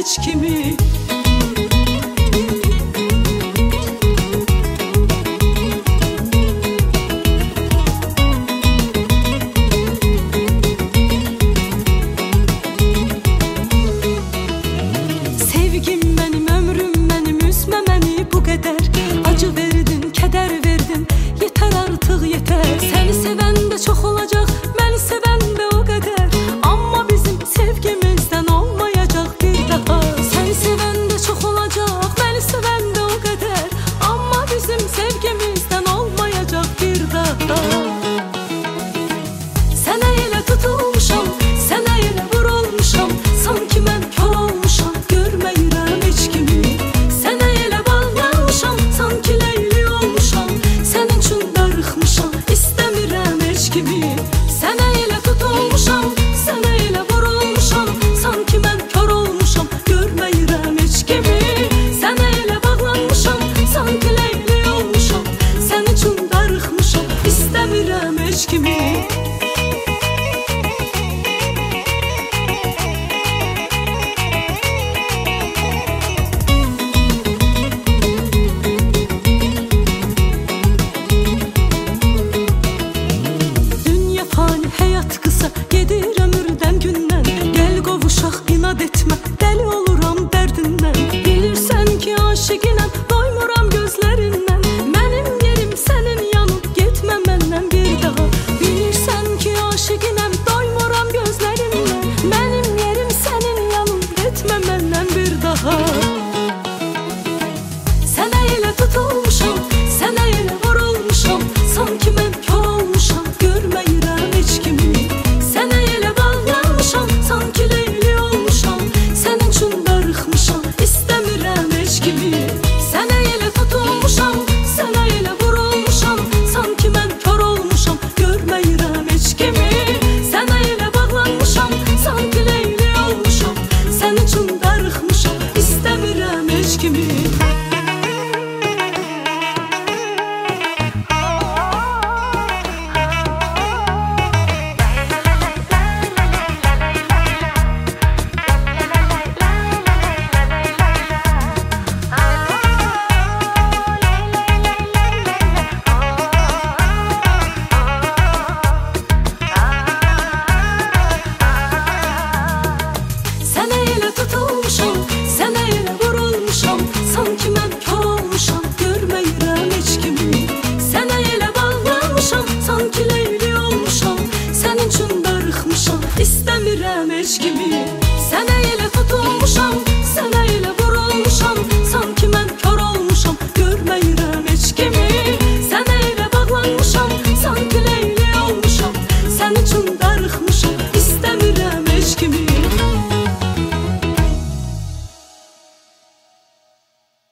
heç kimi. Sevgim mənim, ömrüm mənim, üzmə məni bu qədər. Acı verdin, kədər verdin, yetər artıq yetər. Səni sevən də çox olacaq, məni sevən də o qədər. Amma bizim sevgimizdən olmayacaq bir daha. Səni sevən də çox olacaq, məni sevən də o qədər. Amma bizim sevgimizdən olmayacaq bir daha. Sənə elə tutulmuşam, sənə elə vurulmuşam, sanki mən kör olmuşam, görməyirəm heç kimi. Sənə elə bağlanmışam, sanki Leyli olmuşam, sənin üçün darıxmışam, istəmirəm heç kimi. Sənə elə tutulmuşam, sənə elə vurulmuşam, sanki mən kör olmuşam, görməyirəm heç kimi. Sənə elə bağlanmışam, sanki Leyli olmuşam, sənin üçün darıxmışam, istəmirəm heç kimi. Həyat qısa, gedir ömürdən gündən. Gəl qovuşaq, inad etmə, dəli oluram dərdindən. Bilirsən ki aşiqinəm, doymuram gözlərindən. Mənim yerim sənin yanın, getmə məndən bir daha. Bilirsən ki aşiqinəm, doymuram gözlərindən. Mənim yerim sənin yanın, getmə məndən bir daha. Sənə elə tutulmuşam, sənə elə vurulmuşam, sanki mən kör olmuşam, görməyirəm heç kimi. Sənə elə bağlanmışam, sanki Leyli olmuşam, sənin üçün darıxmışam, istəmirəm heç kimi. Sənə elə tutulmuşam, sənə elə vurulmuşam, sanki mən kör olmuşam, görməyirəm heç kimi. Sənə elə bağlanmışam, sanki Leyli olmuşam, sənin üçün darıxmışam, istəmirəm heç kimi. Sənə elə tutulmuşam, sənə elə vurulmuşam, sanki mən kör olmuşam, görməyirəm heç kimi. Sənə elə bağlanmışam, sanki Leyli olmuşam, sənin üçün darıxmışam, istəmirəm heç kimi.